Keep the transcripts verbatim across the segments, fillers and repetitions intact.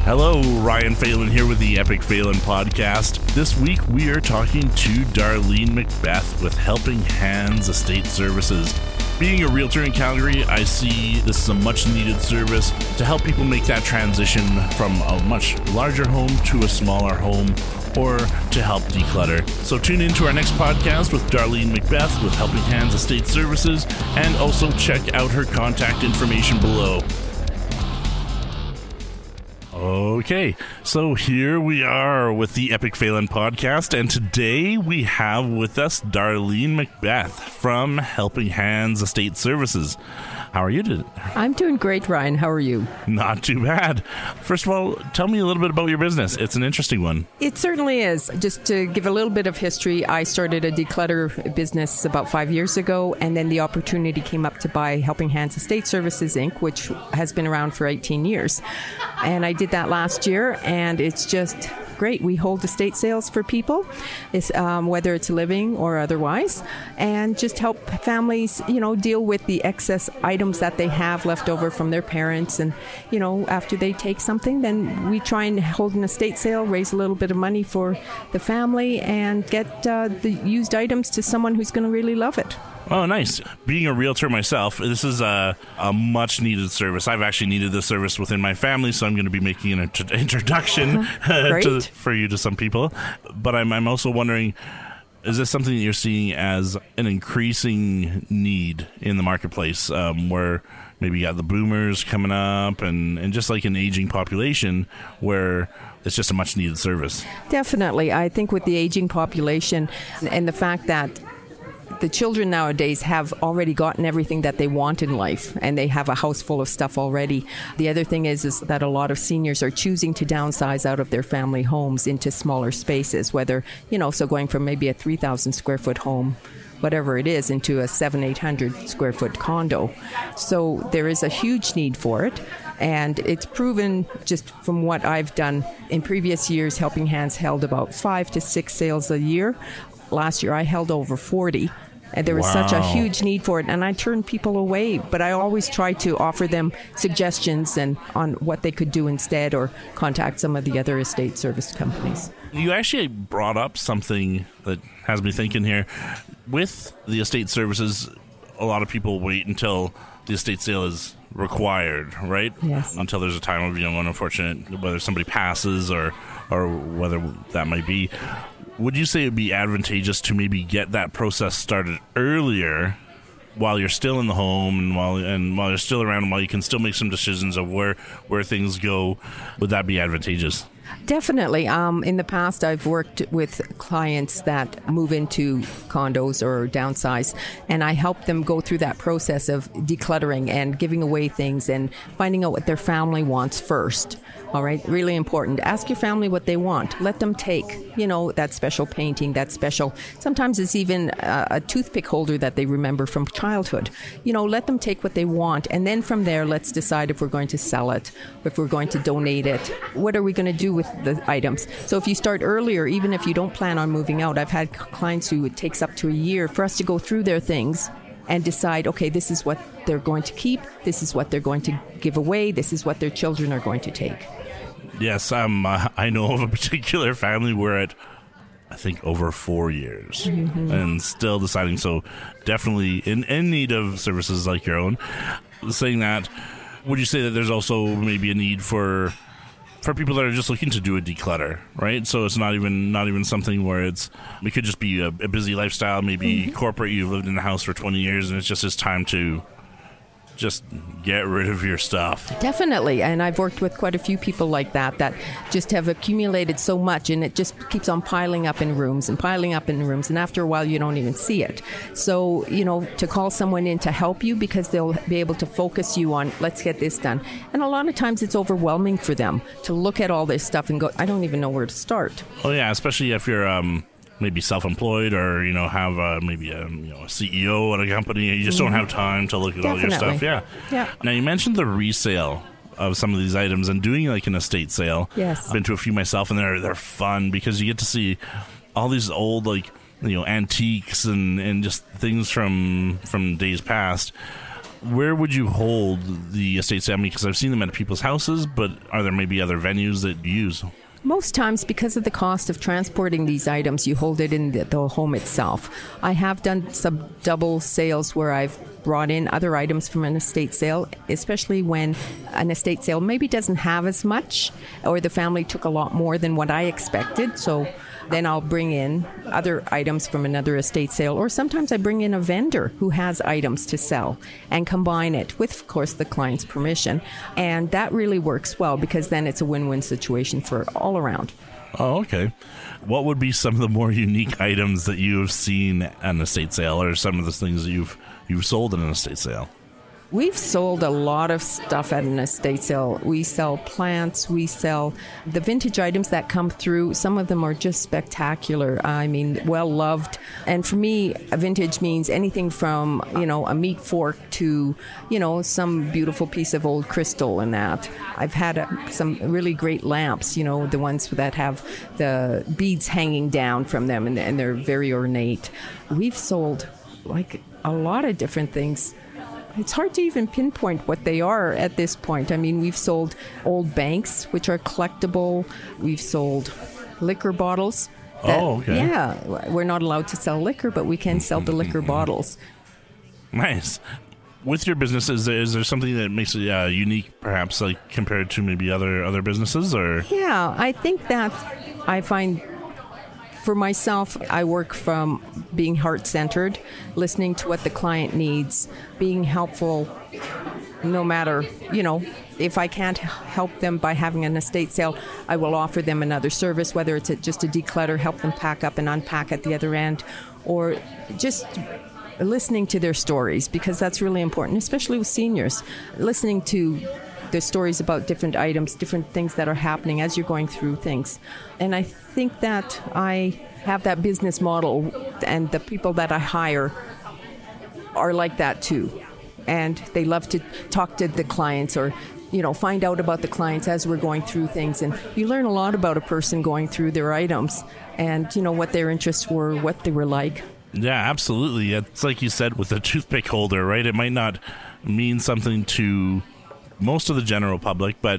Hello, Ryan Phelan here with the Epic Phelan podcast. This week we are talking to Darlene McBeth with Helping Hands Estate Services. Being a realtor in Calgary, I see this is a much needed service to help people make that transition from a much larger home to a smaller home, or to help declutter. So tune in to our next podcast with Darlene McBeth with Helping Hands Estate Services, and also check out her contact information below. Okay, so here we are with the Epic Phelan podcast, and today we have with us Darlene McBeth from Helping Hands Estate Services. How are you today? I'm doing great, Ryan. How are you? Not too bad. First of all, tell me a little bit about your business. It's an interesting one. It certainly is. Just to give a little bit of history, I started a declutter business about five years ago, and then the opportunity came up to buy Helping Hands Estate Services, Incorporated, which has been around for eighteen years. And I did that last year, and it's just great. We hold estate sales for people, it's, um, whether it's living or otherwise, and just help families, you know, deal with the excess items that they have left over from their parents. And, you know, after they take something, then we try and hold an estate sale, raise a little bit of money for the family, and get uh, the used items to someone who's going to really love it. Oh, nice. Being a realtor myself, this is a, a much-needed service. I've actually needed this service within my family, so I'm going to be making an int- introduction uh, to, for you to some people. But I'm, I'm also wondering, is this something that you're seeing as an increasing need in the marketplace, um, where maybe you got the boomers coming up and, and just like an aging population where it's just a much-needed service? Definitely. I think with the aging population and the fact that the children nowadays have already gotten everything that they want in life, and they have a house full of stuff already. The other thing is, is that a lot of seniors are choosing to downsize out of their family homes into smaller spaces, whether, you know, so going from maybe a three thousand square foot home, whatever it is, into a seven, eight hundred square foot condo. So there is a huge need for it. And it's proven, just from what I've done in previous years, Helping Hands held about five to six sales a year. Last year I held over forty. And there was wow. such a huge need for it, and I turned people away. But I always try to offer them suggestions and on what they could do instead, or contact some of the other estate service companies. You actually brought up something that has me thinking here. With the estate services, a lot of people wait until the estate sale is required, right? Yes. Until there's a time of, you know, unfortunate, whether somebody passes or or whether that might be. Would you say it would be advantageous to maybe get that process started earlier, while you're still in the home and while and while you're still around, and while you can still make some decisions of where, where things go? Would that be advantageous? Definitely. Um, in the past, I've worked with clients that move into condos or downsize, and I help them go through that process of decluttering and giving away things and finding out what their family wants first. All right, really important. Ask your family what they want. Let them take, you know, that special painting, that special, sometimes it's even a, a toothpick holder that they remember from childhood. You know, let them take what they want, and then from there, let's decide if we're going to sell it, if we're going to donate it. What are we going to do with the items? So if you start earlier, even if you don't plan on moving out, I've had clients who it takes up to a year for us to go through their things and decide, okay, this is what they're going to keep, this is what they're going to give away, this is what their children are going to take. Yes, um, uh, I know of a particular family where it, I think, over four years, mm-hmm. and still deciding. So definitely in, in need of services like your own. Saying that, would you say that there's also maybe a need for for people that are just looking to do a declutter, right? So it's not even not even something where it's, it could just be a, a busy lifestyle, maybe mm-hmm. corporate, you've lived in the house for twenty years, and it's just it's time to just get rid of your stuff. Definitely. And I've worked with quite a few people like that that just have accumulated so much, and it just keeps on piling up in rooms and piling up in rooms, and after a while you don't even see it. So, you know, to call someone in to help you, because they'll be able to focus you on, let's get this done. And a lot of times it's overwhelming for them to look at all this stuff and go, I don't even know where to start. Oh yeah, especially if you're um maybe self-employed, or, you know, have a, maybe a, you know, a C E O at a company. You just mm-hmm. don't have time to look at Definitely. all your stuff. Yeah. Yeah. Now, you mentioned the resale of some of these items and doing like an estate sale. Yes. I've been to a few myself, and they're they're fun because you get to see all these old, like, you know, antiques and, and just things from from days past. Where would you hold the estate sale? I mean, because I've seen them at people's houses, but are there maybe other venues that you use? Most times, because of the cost of transporting these items, you hold it in the, the home itself. I have done some double sales where I've brought in other items from an estate sale, especially when an estate sale maybe doesn't have as much, or the family took a lot more than what I expected. So then I'll bring in other items from another estate sale, or sometimes I bring in a vendor who has items to sell and combine it with, of course, the client's permission. And that really works well because then it's a win-win situation for all around. Oh, okay. What would be some of the more unique items that you have seen at an estate sale, or some of the things that you've you've sold in an estate sale? We've sold a lot of stuff at an estate sale. We sell plants, we sell the vintage items that come through. Some of them are just spectacular. I mean, well loved. And for me, a vintage means anything from, you know, a meat fork to, you know, some beautiful piece of old crystal and that. I've had uh, some really great lamps, you know, the ones that have the beads hanging down from them and, and they're very ornate. We've sold like a lot of different things. It's hard to even pinpoint what they are at this point. I mean, we've sold old banks, which are collectible. We've sold liquor bottles. That, oh, okay. Yeah. We're not allowed to sell liquor, but we can sell the liquor bottles. Nice. With your business, is there, is there something that makes it uh, unique, perhaps, like compared to maybe other, other businesses? Or Yeah, I think that I find... For myself, I work from being heart-centered, listening to what the client needs, being helpful no matter, you know, if I can't help them by having an estate sale, I will offer them another service, whether it's just a declutter, help them pack up and unpack at the other end, or just listening to their stories, because that's really important, especially with seniors. Listening to the stories about different items, different things that are happening as you're going through things. And I think that I have that business model, and the people that I hire are like that too. And they love to talk to the clients, or, you know, find out about the clients as we're going through things. And you learn a lot about a person going through their items and, you know, what their interests were, what they were like. Yeah, absolutely. It's like you said with a toothpick holder, right? It might not mean something to most of the general public, but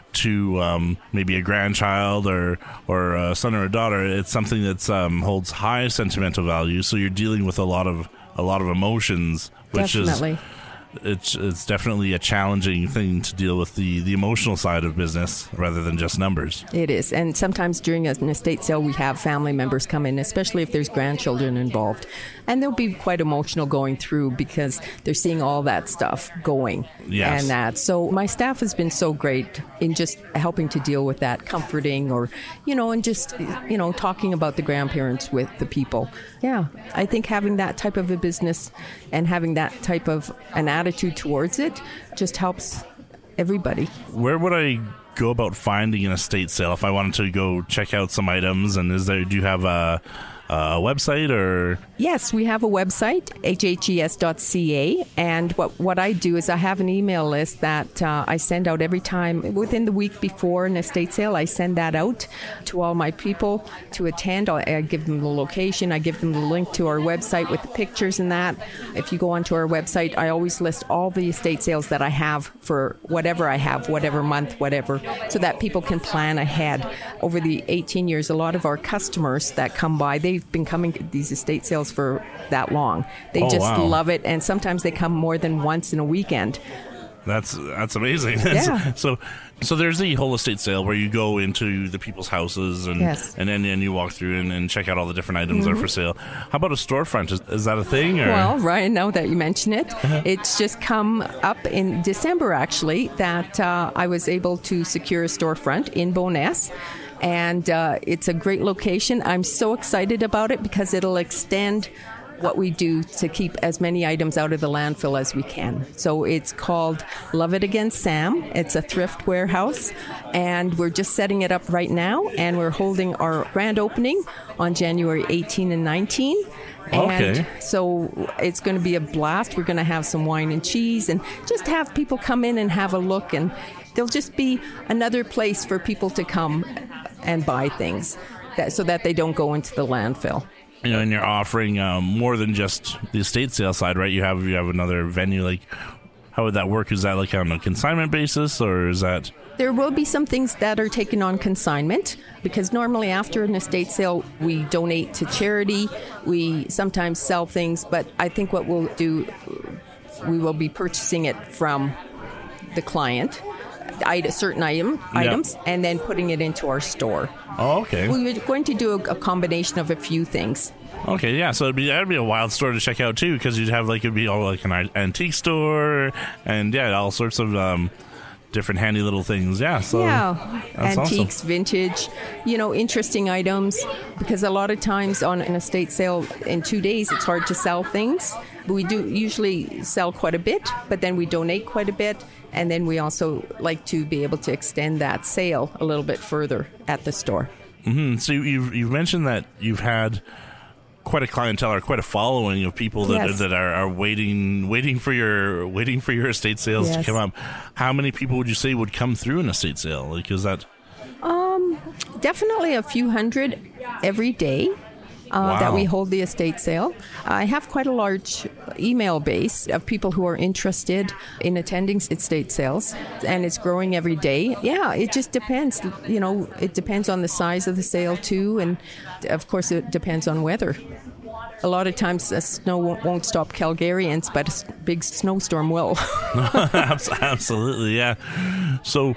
to um, maybe a grandchild or or a son or a daughter, it's something that um, holds high sentimental value. So you're dealing with a lot of a lot of emotions, which Definitely. is it's it's definitely a challenging thing to deal with, the the emotional side of business rather than just numbers. It is. And sometimes during an estate sale, we have family members come in, especially if there's grandchildren involved. And they'll be quite emotional going through because they're seeing all that stuff going. Yes. And that. So my staff has been so great in just helping to deal with that, comforting, or, you know, and just, you know, talking about the grandparents with the people. Yeah. I think having that type of a business and having that type of an attitude towards it just helps everybody. Where would I go about finding an estate sale if I wanted to go check out some items? And is there, do you have a, a website or? Yes, we have a website, h h e s dot c a, and what, what I do is I have an email list that uh, I send out every time. Within the week before an estate sale, I send that out to all my people to attend. I, I give them the location, I give them the link to our website with the pictures and that. If you go onto our website, I always list all the estate sales that I have for whatever I have, whatever month, whatever, so that people can plan ahead. Over the eighteen years, a lot of our customers that come by, they've been coming to these estate sales for that long. They oh, just wow. love it, and sometimes they come more than once in a weekend. That's that's amazing. That's, Yeah. So so there's the whole estate sale where you go into the people's houses and Yes. and then and you walk through and, and check out all the different items that are for sale. How about a storefront? Is, is that a thing? Or? Well, Ryan, now that you mention it, it's just come up in December, actually, that uh, I was able to secure a storefront in Bowness. And uh, it's a great location. I'm so excited about it because it'll extend what we do to keep as many items out of the landfill as we can. So it's called Love It Again Sam. It's a thrift warehouse, and we're just setting it up right now, and we're holding our grand opening on January eighteenth and nineteenth. And Okay. so it's going to be a blast. We're going to have some wine and cheese and just have people come in and have a look, and there'll just be another place for people to come and buy things that, so that they don't go into the landfill. You know, and you're offering um, more than just the estate sale side, right? You have you have another venue. Like, how would that work? Is that like on a consignment basis, or is that? There will be some things that are taken on consignment, because normally after an estate sale, we donate to charity. We sometimes sell things, but I think what we'll do, we will be purchasing it from the client, certain item, Yeah. items, and then putting it into our store. Oh, okay. We were going to do a, a combination of a few things. Okay, yeah. So it'd be that'd be a wild store to check out too, because you'd have like it'd be all like an antique store, and yeah, all sorts of um, different handy little things. Yeah. So yeah, that's antiques, awesome. vintage, you know, interesting items. Because a lot of times on an estate sale in two days, it's hard to sell things. We do usually sell quite a bit, but then we donate quite a bit. And then we also like to be able to extend that sale a little bit further at the store. Mm-hmm. So you've you've mentioned that you've had quite a clientele or quite a following of people that Yes. that are, are waiting waiting for your waiting for your estate sales Yes. to come up. How many people would you say would come through an estate sale? Like, is that Um, definitely a few hundred every day. Uh, Wow. That we hold the estate sale. I have quite a large email base of people who are interested in attending estate sales, and it's growing every day. Yeah, it just depends. You know, it depends on the size of the sale too, and of course it depends on weather. A lot of times the snow won't, won't stop Calgarians, but a s- big snowstorm will. Absolutely, yeah. So,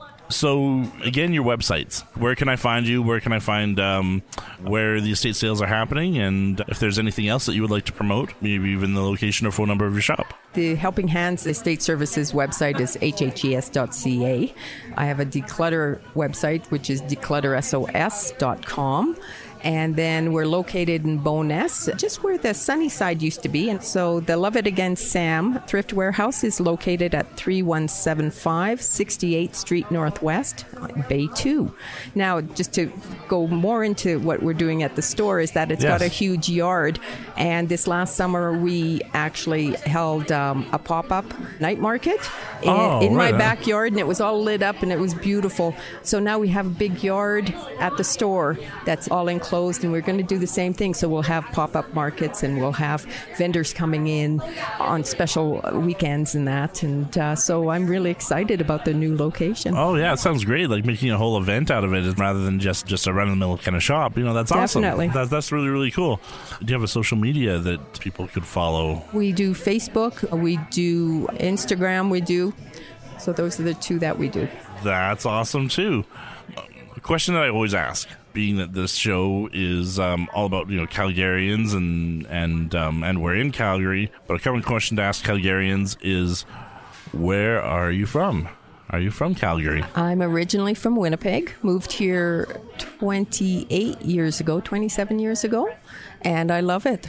so again, your websites. Where can I find you? Where can I find um, where the estate sales are happening? And if there's anything else that you would like to promote, maybe even the location or phone number of your shop. The Helping Hands Estate Services website is h h e s dot c a. I have a declutter website, which is declutter s o s dot com. And then we're located in Bowness, just where the sunny side used to be. And so the Love It Again Sam Thrift Warehouse is located at three one seven five sixty-eighth Street Northwest, Bay two. Now, just to go more into what we're doing at the store is that it's Yes. got a huge yard. And this last summer, we actually held um, a pop-up night market in, Oh, in my right on. backyard, and it was all lit up and it was beautiful. So now we have a big yard at the store that's all enclosed, and we're going to do the same thing. So we'll have pop-up markets, and we'll have vendors coming in on special weekends and that. And uh, so I'm really excited about the new location. Oh yeah, it sounds great. Like making a whole event out of it rather than just just a run-of-the-mill kind of shop. You know, that's awesome. Definitely. That's that's really really cool. Do you have a social media that people could follow? We do Facebook, we do Instagram, we do. So those are the two that we do. That's awesome too. A question that I always ask, being that this show is um, all about you know Calgarians and and um, and we're in Calgary, but a common question to ask Calgarians is, where are you from? Are you from Calgary? I'm originally from Winnipeg, moved here twenty-eight years ago, twenty-seven years ago, and I love it.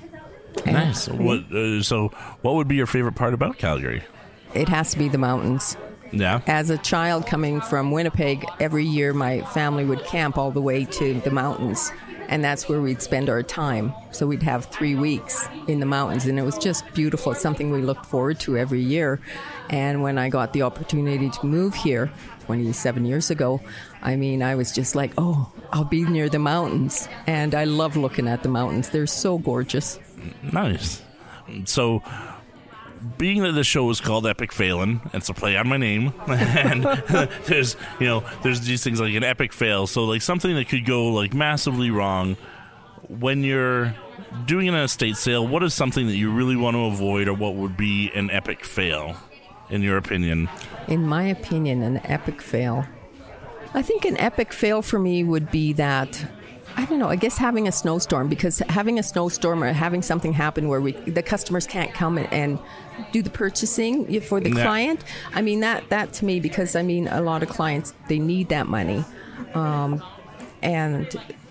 Nice. What? Uh, so, what would be your favorite part about Calgary? It has to be the mountains. Yeah. As a child coming from Winnipeg, every year my family would camp all the way to the mountains, and that's where we'd spend our time. So we'd have three weeks in the mountains, and it was just beautiful. It's something we looked forward to every year. And when I got the opportunity to move here twenty-seven years ago, I mean, I was just like, oh, I'll be near the mountains. And I love looking at the mountains. They're so gorgeous. Nice. So, being that this show is called Epic Failin', it's a play on my name, and there's you know there's these things like an epic fail, so like something that could go like massively wrong. When you're doing an estate sale, what is something that you really want to avoid, or what would be an epic fail, in your opinion? In my opinion, an epic fail. I think an epic fail for me would be that, I don't know, I guess having a snowstorm, because having a snowstorm or having something happen where we the customers can't come and, and do the purchasing for the Yeah. client. I mean, that, that to me, because I mean, a lot of clients, they need that money. Um, and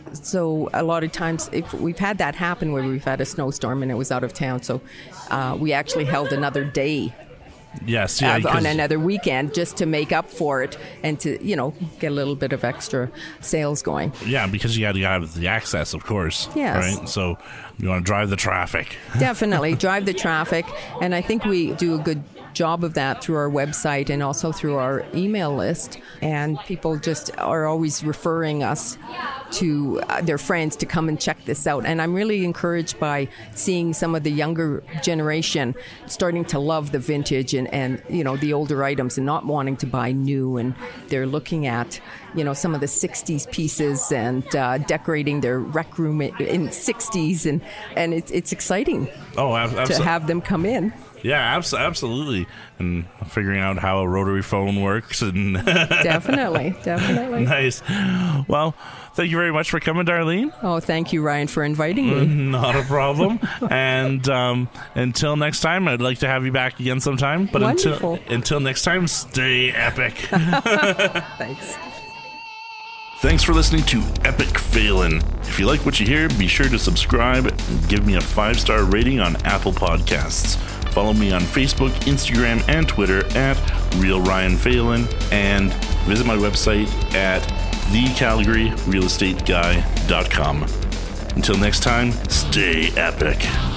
so a lot of times, if we've had that happen where we've had a snowstorm and it was out of town, so uh, we actually held another day Yes, yeah, uh, on 'cause- another weekend just to make up for it and to, you know, get a little bit of extra sales going. yeah, because you got to have the access, of course. Yes. Right. So you want to drive the traffic. Definitely drive the traffic, and I think we do a good job of that through our website and also through our email list. And people just are always referring us to uh, their friends to come and check this out. And I'm really encouraged by seeing some of the younger generation starting to love the vintage and, and you know, the older items and not wanting to buy new. And they're looking at, you know, some of the sixties pieces and uh, decorating their rec room in sixties. And, and it's, it's exciting oh, ab- absolutely. to have them come in. Yeah, abs- absolutely. And figuring out how a rotary phone works. and Definitely, definitely. Nice. Well, thank you very much for coming, Darlene. Oh, thank you, Ryan, for inviting me. Not a problem. And um, until next time, I'd like to have you back again sometime. But Wonderful. until until next time, stay epic. Thanks. Thanks for listening to Epic Phelan. If you like what you hear, be sure to subscribe and give me a five-star rating on Apple Podcasts. Follow me on Facebook, Instagram, and Twitter at Real Ryan Phelan, and visit my website at the calgary real estate guy dot com. Until next time, stay epic.